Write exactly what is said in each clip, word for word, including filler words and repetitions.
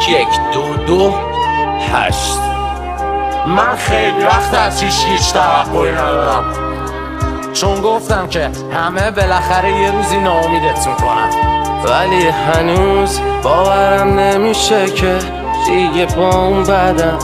یک دو دو هشت. من خیلی وقت از هیچ هیچ توقعی ندارم، چون گفتم که همه بالاخره یه روزی ناامیدت میکنن، ولی هنوز باورم نمیشه که دیگه با اون بدم.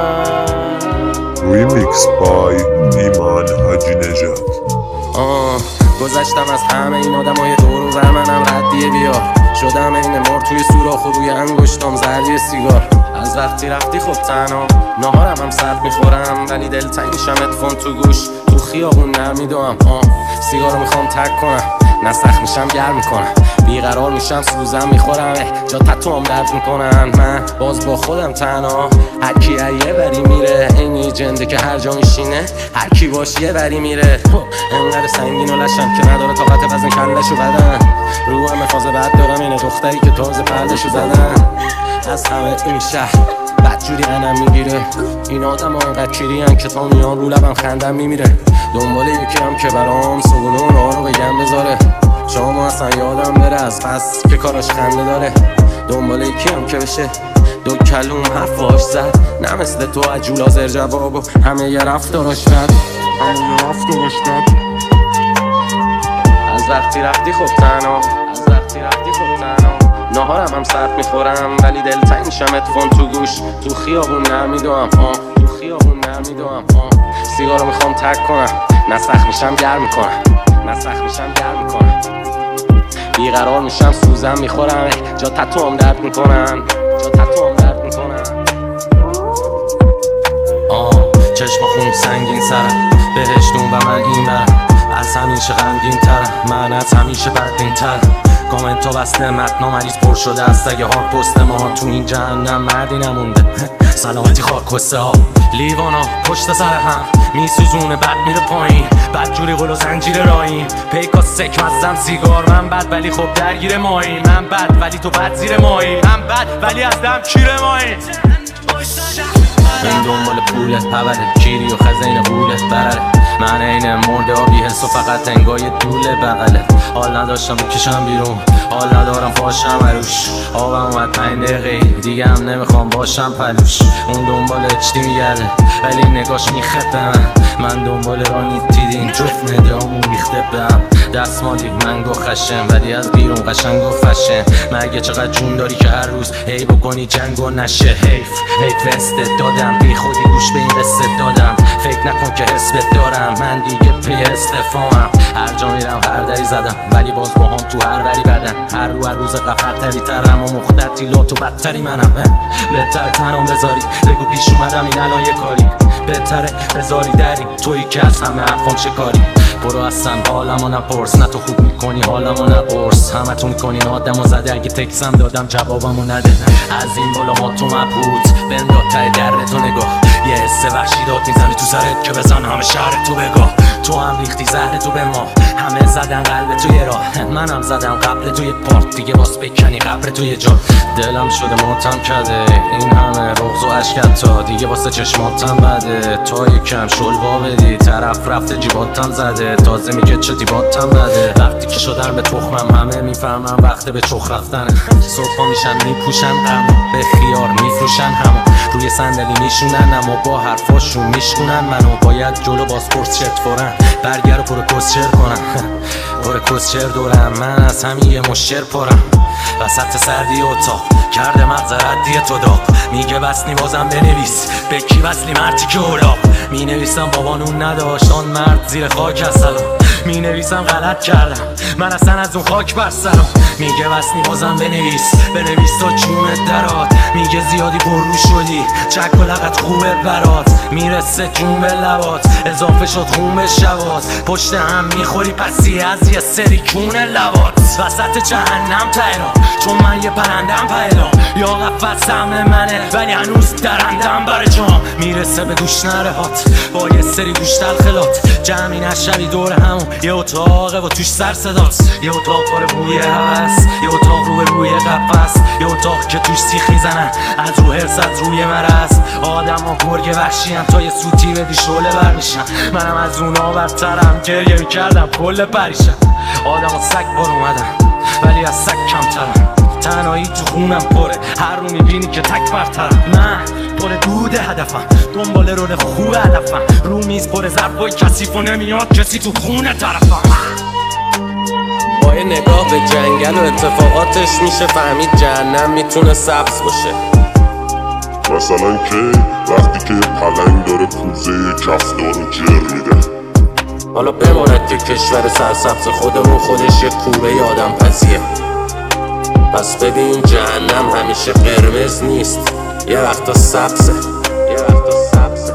ریمیکس بای ایمان حاجی نژاد. گذشتم از همه این آدمای دور و منم ردیه بیار، شدم این مار توی سوراخ و روی انگشتام زردی سیگار. از وقتی رفتی خب تنها نهارم هم سرد میخورم، ولی دلتنگ میشم ادفون تو گوش، تو خیابون نمیدوام. سیگارو میخوام تک کنم، نه سخت میشم گرم میکنم، بیقرار میشم سوزم میخورم، جا تتوام درد میکنن. من باز با خودم تنها، هر کی یه بری میره، اینی جنده که هر جا میشینه هر کی باش یه بری میره. انقدر سنگین و لشم که نداره طاقت وزن کلشو بدن، رو هم فاز بد دارم، اینه دختری که تازه پردشو زدن. از همه این شهر بدجوری انم میگیره، این آدم ها انقدر کیرین که تا میان رو لبم خندم میمیره. دنبال یکی هم که برام صبونه و راه رو بگم بذاره، شما اصلا یادم بره از پس که کاراش خنده داره. دنبال یکی هم که بشه دو کلوم حرفاش زد، نه مثل تو عجول آزر جواب و همه یه رفتاراش رد، همه یه رفتاراش رد. از وقتی رفتی خب تنها، از وقتی رفتی خب تنها نهارم هم سرد میخورم، ولی دلتنگ میشم ادفون تو گوش، تو خیابون نمیدوام، تو خیابون نمیدوام. سیگارو میخوام تک کنم، نه سخت میشم گرم میکنم، نه سخت میشم گرم میکنم، بیقرار میشم سوزم میخورم، جا تتوام درد میکنن، جا تتوام درد میکنن. آه چشم خون سنگین سرم، بهشتون و من این برم، از همیشه غمگین ترم، من از همیشه بدبین ترم. کامنت ها بسته، متنا مریض پر شده از سگ هار پست ما، تو این جهنم مردی نمونده، سلامتی خاک کسته ها لیوان ها پشت سر هم میسوزونه، بد میره پایین، بد جوری قل و زنجیر راییم، پیکا سک مزم سیگار. من بد ولی خب درگیر مایی، من بد ولی تو بد زیر مایی، من بد ولی از دم کیر مایی. این دنبال پولت پولت کیری و خزین قولت برره، من این مرده ها بیحس و فقط انگای دوله بغله. حال نداشتم بکشم بیرون، حال ندارم پاشم عروش، آبم اومد پنج دقیقه دیگه هم نمیخوام باشم پلوش. اون دنبال اچ دی میگرده ولی نگاش میخته من، من دنبال رانی دیدین جفت ندامون ریخته بهم. دستمالی منگو خشم ولی از بیرون قشنگ و فشن، مگه چقدر جون داری که هر روز هی بکنی جنگ و نشه. حیف حیف استت دادم، بی خودی گوش به این قصه دادم، فکر نکن که حسبت دارم، من دیگه پی استفامم. هر جا میرم هر دری زدم، ولی باز با هم تو هر بری بدن، هر رو هر روز قفر تری ترم و مختتی لات و بدتری منم. بهتر تنم بذاری بگو پیش اومدم این الان یه کاری، بهتره بذاری دری تویی که از همه حرفام شکاری. برو اصلا حالمو نپرس، نه تو خوب میکنی حالمو نپرس، همه تو میکنین آدمو زده، اگه تکسم دادم جوابمو نده. از این بالا ما تو مبهوت بنداد ته در تو نگاه، یه حس وحشی داد میزنی تو سرت که بزن همه شهر تو بگاه. تو هم ریختی زهر تو به ما، همه زدن قلب توی راه، منم زدم قبل توی پارت، دیگه باز بکنی قبر توی جا. دلم شده ماتم کرده این همه رغز و عشقت، تا دیگه واسه چشماتم بده، تا یکم شلوا بدی طرف رفته جیباتم زده، تازه میگه چه دیباتم بده. وقتی که شدن به تخمم همه میفهمم وقت به چخ رفتنه، صبحا میشن میپوشن اما به خیار میفروشن، همو روی صندلی میشونن اما با حرفاشون میشکنن منو. باید جلو بازپرس شرط فورن برگر و پر کسچر کنم، پر کسچر دورم، من از همین یه مشر پرم. وسط سردی اتاق کرده مغز ردی تو داغ، میگه بسنی بازم بنویس به کی وصلی مرتی که اولاق. می نویسم بابانون نداشت آن مرد زیر خاک از سلام، می نویسم غلط کردم من اصلا از اون خاک بر سرم. میگه بسنی بازم بنویس بنویس تا جونت درات، میگه زیادی پررو شدی چک و لغت خوبه برات، میرسه جون به لبات اضافه شد خون به شبات، پشت هم میخوری پسی از یه سری کون لبات. وسط جهنم تهران چون من یه پرندم پیدا، یا قفص سمن منه ولی هنوز درندم بر جام، میرسه به گوش نرهات با یه سری گوش تلخلات، جمعی نشوی دور همون یه اتاقه و توش سر صداست، یه اتاق پاره بوی هوس، یه اتاق رو به روی قفص، یه اتاق که توش سیخ میزنن از رو حرص از روی مرض. آدم ها گرگ وحشی هم تا یه سوتی بدی شعله بر میشن، منم از اونا برترم گریه میکردم کل پریشم. آدم ها سگ بار اومدن ولی از سگ کمترم، تنهایی تو خونم پره، هر رو میبینی که تک برترم. من پر دود هدفم، دنبال رول خوب هدفم، رو میز پر ظرفای کثیف و نمیاد کسی تو خونه طرفم. با یه نگاه به جنگل و اتفاقاتش میشه فهمید جهنم میتونه سبز باشه. مثلا که وقتی که پلنگ داره پوزه کفتار رو جر میده. حالا بماند که کشور سرسبز خودمون خودش یه کوره آدم پزیه. پس ببین جهنم همیشه قرمز نیست، یه وقتا سبزه، یه وقتا سبزه.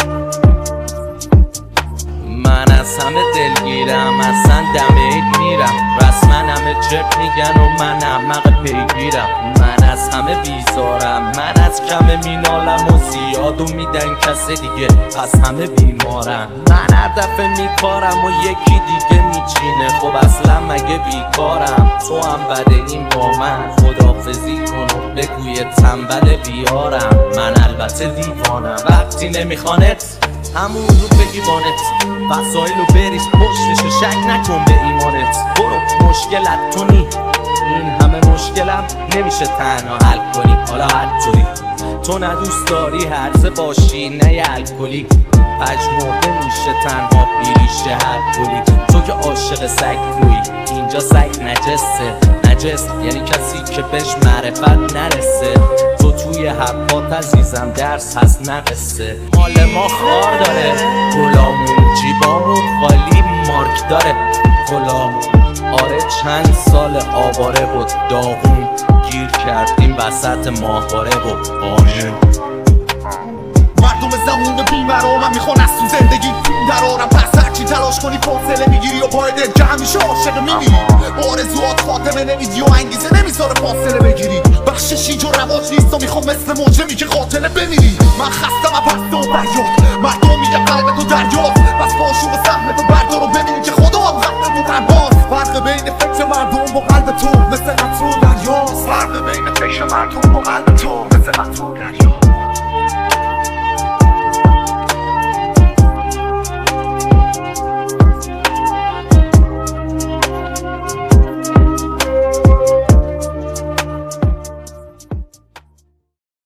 من از همه دلگیرم، اصلا دمید میرم، رسما همه چپ میگن و من احمق پیگیرم. من از همه بیزارم، من از کم مینالم و زیادو میدن کس دیگه، پس همه بیمارم. من هر دفعه میکارم و یکی دیگه میچینه، خب اصلا مگه بیکارم؟ تو هم بده این با من، خداحافظی کن و بگوی تنبل بیارم. من البته دیوانم، وقتی نمیخوانت همون رو بگی بانت، وسایلو بریز پشتشو، شک نکن به ایمانت. برو مشکلت تو نی، این همه مشکلم نمیشه تنها حل کنی. حالا هر طوری تو ندوست داری هرزه باشی نه یه الکلی، پژمرده میشه تنها بیریشه هر کلی. تو که عاشق سگ توی اینجا سگ نجسه، نجس یعنی کسی که بهش معرفت نرسه. تو توی حرفات عزیزم درس هست نقصه. مال ما خار داره گلامون، جیبامون خالی مارک داره غلامون. آره چند سال آواره بود داغون، گیر کردیم وسط ماهواره بود آره. مردم زمون بیمرا من میخوان از تو زندگی درارم، پس هرچی تلاش کنی فاصله میگیری و باید که همیشه عاشق میمیری. آرزوات خاتمه نمیدی و انگیزه نمیذاره فاصله بگیری. بخششی جو رواج نیست و میخوام مثل موجمی که قاتله بمیری. من خستم از پست و بریاد، مردم میگه قلب تو دریاست، پس باشو و سهم تو بردار و ببین که خدا هم قلب تو قلباست. فرق بین فکر مردم با قلب تو مثل قطر و دریاست. فرق بین فکر مردم با قلب تو مثل قطر و دریاست.